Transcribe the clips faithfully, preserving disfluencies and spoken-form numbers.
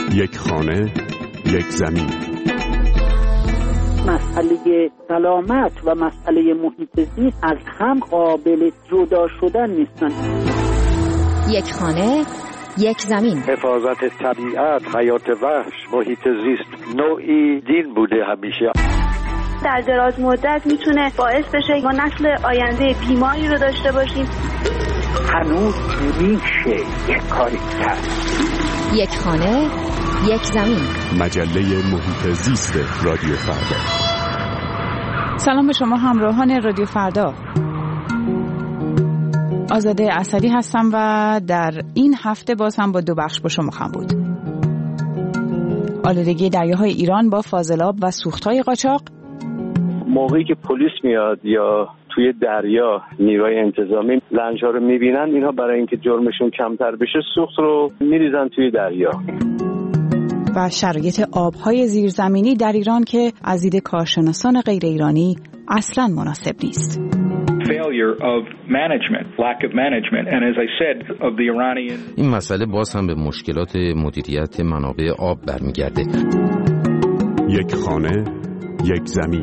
یک خانه، یک زمین. مسئله سلامت و مسئله محیط زیست از هم قابل جدا شدن نیستن. یک خانه، یک زمین. حفاظت طبیعت، حیات وحش، محیط زیست نوعی دین بوده همیشه. در دراز مدت میتونه باعث بشه ما نسل آینده بیماری رو داشته باشیم. هنوز میشه یک کاری کرد. یک خانه، یک زمین. مجله محیط زیست رادیو فردا. سلام به شما همراهان رادیو فردا. آزاده اسدی هستم و در این هفته باز هم با دو بخش با شما خواهم بود. آلودگی دریاهای ایران با فاضلاب و سوختهای قاچاق. موقعی که پلیس میاد یا توی دریا نیروی انتظامی لنج‌ها رو میبینن، اینها برای اینکه جرمشون کمتر بشه سوخت رو میریزن توی دریا. و شرایط آبهای زیرزمینی در ایران که از دید کارشناسان غیر ایرانی اصلاً مناسب نیست. این مسئله باز هم به مشکلات مدیریت منابع آب برمیگرده. یک خانه، یک زمین.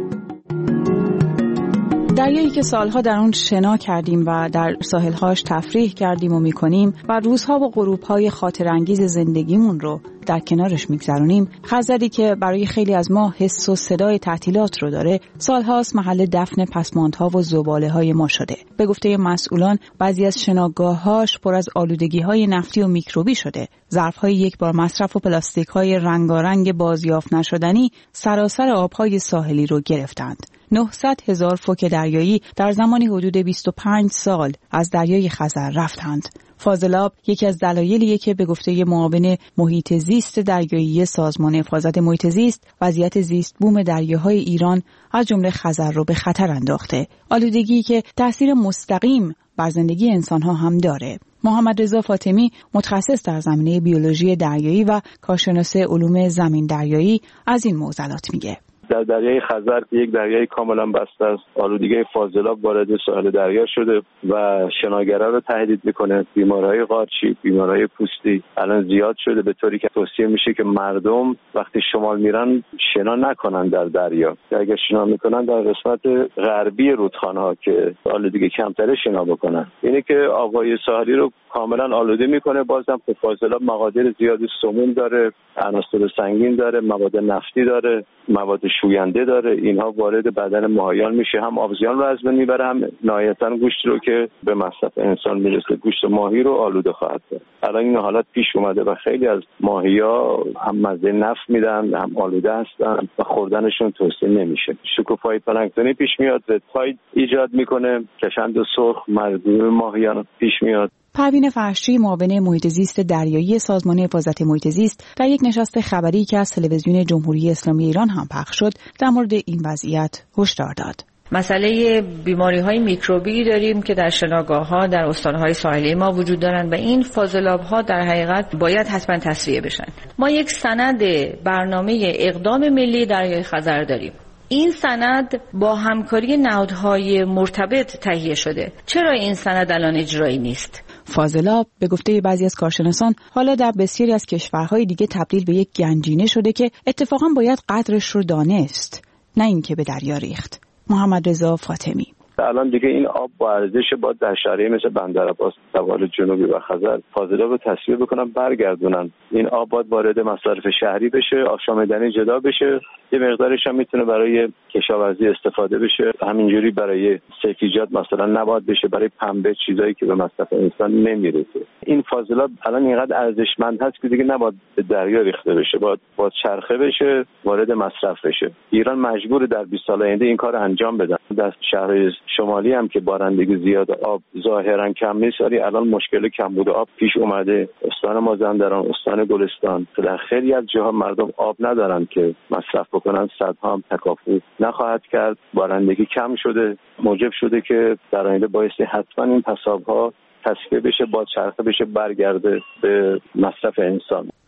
دریایی که سالها در اون شنا کردیم و در ساحلهاش تفریح کردیم و میکنیم و روزها و غروبهای خاطرانگیز زندگیمون رو در کنارش میگذرونیم، خزری که برای خیلی از ما حس و صدای تعطیلات رو داره، سالهاست محل دفن پسماندها و زباله‌های ما شده. به گفته مسئولان بعضی از شناگاه‌هاش پر از آلودگی‌های نفتی و میکروبی شده. ظرف‌های یک بار مصرف و پلاستیک‌های رنگارنگ بازیافت نشدنی سراسر آب‌های ساحلی رو گرفتند. نهصد هزار فوک دریایی در زمانی حدود بیست و پنج سال از دریای خزر رفتند. فاضلاب یکی از دلایلیه که به گفته معاون محیط زیست دریایی سازمان حفاظت محیط زیست، وضعیت زیست بوم دریاهای ایران از جمله خزر رو به خطر انداخته. آلودگی که تأثیر مستقیم بر زندگی انسان‌ها هم داره. محمد رضا فاطمی، متخصص در زمینه بیولوژی دریایی و کارشناس علوم زمین دریایی، از این معضلات میگه. در دریای خزر یک دریای کاملا بسته است، آلودگی فاضلاب وارد ساحل دریا شده و شناگرا رو تهدید میکنه. بیماریهای قارچی، بیماریهای پوستی الان زیاد شده، به طوری که توصیه میشه که مردم وقتی شمال میرن شنا نکنن در دریا. اگر شنا میکنن در قسمت غربی رودخانه‌ها که آلودگی کمتره شنا بکنن. اینه که آب‌های ساحلی رو کاملا آلوده میکنه. بازم فاضلاب مقادیر زیادی سموم داره، عناصر سنگین داره، مواد نفتی داره، مواد شوینده داره. اینها وارد بدن ماهیان میشه، هم آبزیان رو از بین میبره، هم نهایتاً گوشت رو که به مصرف انسان میرسه، گوشت ماهی رو آلوده خواهد کرد. الان این حالت پیش اومده و خیلی از ماهی‌ها هم مزه نفت میدن، هم آلوده هستن و خوردنشون توصیه نمیشه. شکوفای پلانکتونی پیش میاد، رتاید ایجاد میکنه، کشند و سرخ مردم ماهیان پیش میاد. پروین فرشی، معاون محیط زیست دریایی سازمان حفاظت محیط زیست، در یک نشست خبری که از تلویزیون جمهوری اسلامی ایران هم پخش شد در مورد این وضعیت هشدار داد. مسئله بیماری‌های میکروبی داریم که در شناگاه‌ها در استان‌های ساحلی ما وجود دارند و این فاضلاب‌ها در حقیقت باید حتما تصفیه بشن. ما یک سند برنامه اقدام ملی دریای خزر داریم. این سند با همکاری نهادهای مرتبط تهیه شده. چرا این سند الان اجرایی نیست؟ فاضلاب به گفته بعضی از کارشناسان حالا در بسیاری از کشورهای دیگه تبدیل به یک گنجینه شده که اتفاقا باید قدرش رو دانست، نه اینکه به دریا ریخت. محمد رضا فاطمی: الان دیگه این آب با ارزش با در شهرهای مثل بندرعباس، سواحل جنوبی و خزر فاضلاب رو تصفیه بکنن، برگردونن. این آب باید وارد مصارف شهری بشه، آشامیدنی جدا بشه، یه مقدارش هم میتونه برای کشاورزی استفاده بشه. همینجوری برای سبزیجات مثلا نباید بشه، برای پنبه، چیزایی که به مصرف انسان نمیرسه. این فاضلاب الان اینقدر ارزشمند هست که دیگه نباید به دریا ریخته بشه، باید باید چرخه بشه، وارد مصرف بشه. ایران مجبور در بیست سال آینده این کار انجام بده. در شهرهای شمالی هم که بارندگی زیاد، آب ظاهرا کم نیست، ولی الان مشکل کمبود آب پیش اومده. استان مازندران، استان گلستان، در خیلی از جاها مردم آب ندارن که مصرف بکنن. صدها هم تکافو نخواهد کرد. بارندگی کم شده، موجب شده که در آینده بایستی حتما این پساب‌ها تصفیه بشه، با چرخه بشه، برگرده به مصرف انسان.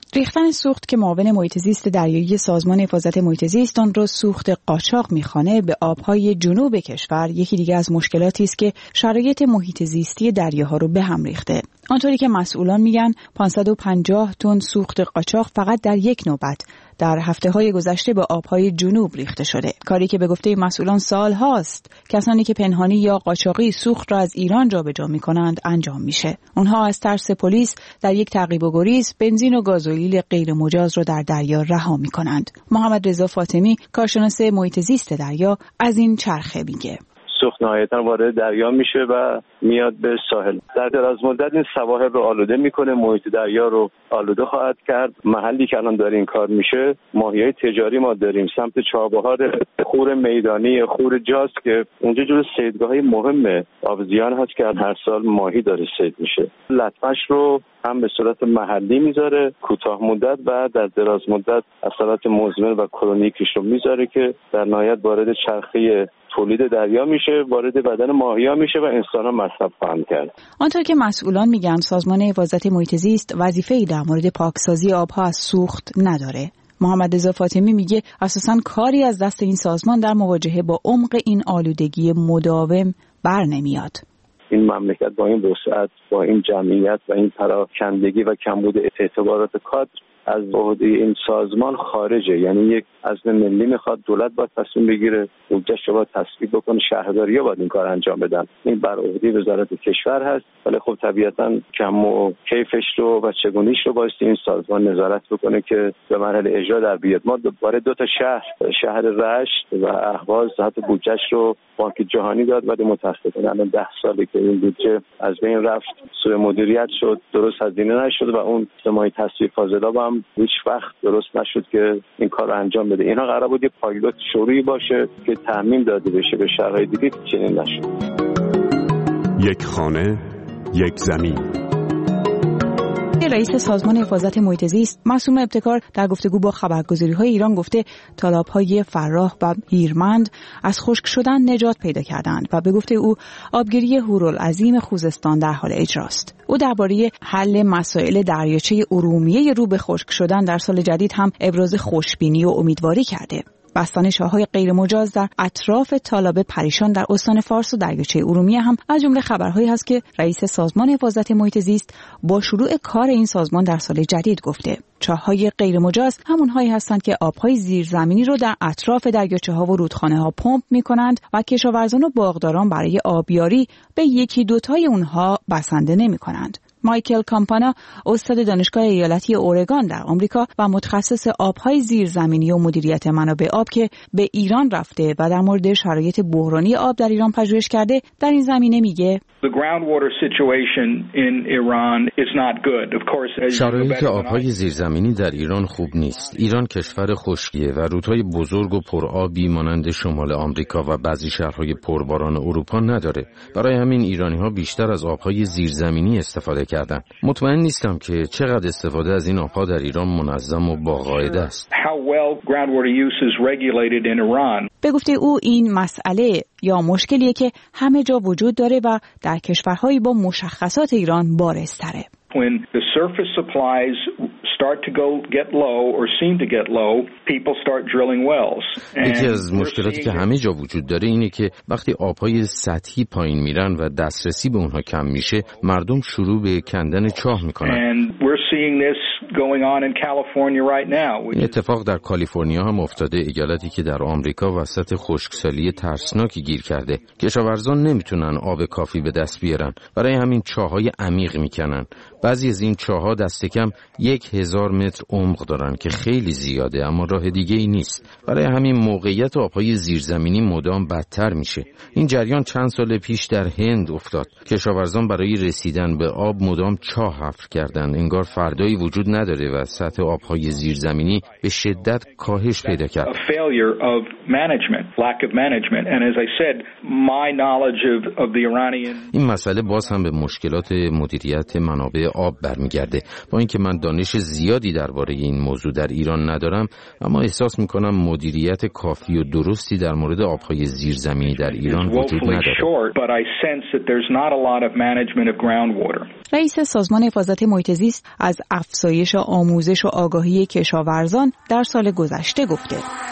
ریختن سوخت که معاون محیط زیست دریایی سازمان حفاظت محیط زیست آن را سوخت قاچاق می‌خوانه به آب‌های جنوب کشور یکی دیگر از مشکلاتی است که شرایط محیط زیستی دریاها رو به هم ریخته. آنطوری که مسئولان میگن پانصد و پنجاه تن سوخت قاچاق فقط در یک نوبت در هفته‌های گذشته به آب‌های جنوب ریخته شده. کاری که به گفته مسئولان سال هاست کسانی که پنهانی یا قاچاقی سوخت را از ایران جابجا می‌کنند انجام میشه. اونها از ترس پلیس در یک تعقیب و گریز بنزین و گازوئیل غیر مجاز را در دریا رها می‌کنند. محمد رضا فاطمی کارشناس محیط زیست دریا از این چرخه میگه. سوخت نهایتاً وارد دریا میشه و میاد به ساحل. در دراز مدت این سواحل رو آلوده میکنه، محیط دریا رو آلوده خواهد کرد. محلی که الان داره این کار میشه ماهیای تجاری ما داریم سمت چابهار خور میدانی، خور جاز که اونجا جزو صیدگاه‌های مهم آبزیان هست که هر سال ماهی داره صید میشه. لطمش رو هم به صورت محلی میذاره کوتاه مدت و در دراز مدت اثرات مزمن و کرونیکش رو میذاره که در نهایت وارد چرخه تولید دریا میشه، وارد بدن ماهی‌ها میشه و انسان‌ها مصرف خواهند کرد. آنطور که مسئولان میگن سازمان حفاظت محیط زیست وظیفه‌ای در مورد پاکسازی آبها از سوخت نداره. محمد رضا فاطمی میگه اساساً کاری از دست این سازمان در مواجهه با عمق این آلودگی مداوم بر نمیاد. این مملکت با این وسعت، با این جمعیت و این پراکندگی و کمبود اعتبارات کادر از عهده این سازمان خارجه. یعنی یک عزم ملی میخواد، دولت باید تصمیم بگیره، بودجه‌اش رو باید تصویب بکنه، شهرداری‌ها باید این کار انجام بدن. این بر عهده وزارت کشور هست، ولی خب طبیعتاً کم و کیفش رو و چگونیش رو باید این سازمان نظارت بکنه که به مرحله اجرا در بیاد. ما برای دو تا شهر، شهر رشت و اهواز، حتی بودجه‌اش رو بانک جهانی داد ولی متأسفانه الان ده ساله که این بودجه از بین رفت، سوء مدیریت شد، درست هزینه نشد و اون سمای تصفیه فاضلاب هم هیچ وقت درست نشد که این کار رو انجام بده. اینا قرار بود یه پایلوت شروعی باشه که تعمیم داده بشه به شهرهای دیگه، چنین نشد. یک خانه، یک زمین. رئیس سازمان حفاظت محیط زیست معصوم ابتکار در گفتگو با خبرگزاری‌های ایران گفته تالاب‌های فراه و هیرمند از خشک شدن نجات پیدا کردند و به گفته او آبگیری هورالعظیم خوزستان در حال اجراست. او درباره حل مسائل دریاچه ارومیه رو به خشک شدن در سال جدید هم ابراز خوشبینی و امیدواری کرده. بستن شاه‌های غیر مجاز در اطراف تالاب پریشان در استان فارس و دریاچه ارومیه هم از جمله خبرهایی هست که رئیس سازمان حفاظت محیط زیست با شروع کار این سازمان در سال جدید گفته. چاه‌های غیر مجاز همونهایی هستند که آب‌های زیرزمینی رو در اطراف دریاچه‌ها و رودخانه‌ها پمپ می‌کنند و کشاورزان و باغداران برای آبیاری به یکی دوتای اونها بسنده نمی‌کنند. مایکل کامپانا استاد دانشگاه ایالتی اورگان در آمریکا و متخصص آب‌های زیرزمینی و مدیریت منابع آب که به ایران رفته و در مورد شرایط بحرانی آب در ایران پژوهش کرده در این زمینه میگه شرایط آب‌های زیرزمینی در ایران خوب نیست. ایران کشور خشکیه و رودهای بزرگ و پرآبی مانند شمال آمریکا و بعضی شهرهای پرباران اروپا نداره. برای همین ایرانی‌ها بیشتر از آب‌های زیرزمینی استفاده کردن. مطمئن نیستم که چقدر استفاده از این آب‌ها در ایران منظم و با قاعده است. به گفته او این مسئله یا مشکلیه که همه جا وجود داره و در کشورهایی با مشخصات ایران بارزتره. When the surface supplies start to go get low or seem to get low, people start drilling wells. یکی از مشکلاتی که همه جا وجود داره اینه که وقتی آب‌های سطحی پایین میرن و دسترسی به اونها کم میشه، مردم شروع به کندن چاه میکنن. And we're seeing this going on in California right now. این اتفاق در کالیفرنیا هم افتاده، ایالتی که در آمریکا وسط خشکسالی ترسناکی گیر کرده. کشاورزان نمیتونن آب کافی به دست بیارن، برای همین چاه‌های عمیق میکنن. بعضی از این چاه‌ها دست کم یک هزار متر عمق دارن که خیلی زیاده، اما راه دیگه ای نیست. برای همین موقعیت آب‌های زیرزمینی مدام بدتر میشه. این جریان چند سال پیش در هند افتاد. کشاورزان برای رسیدن به آب مدام چاه حفر کردن، انگار فردایی وجود نداره و سطح آب‌های زیرزمینی به شدت کاهش پیدا کرد. این مسئله باز هم به مشکلات مدیریت منابع آب برمیگرده. با اینکه من دانش زیادی درباره این موضوع در ایران ندارم، اما احساس میکنم مدیریت کافی و درستی در مورد آبهای زیرزمینی در ایران وجود نداره. رئیس سازمان حفاظت محیط زیست از افزایش آموزش و آگاهی کشاورزان در سال گذشته گفته.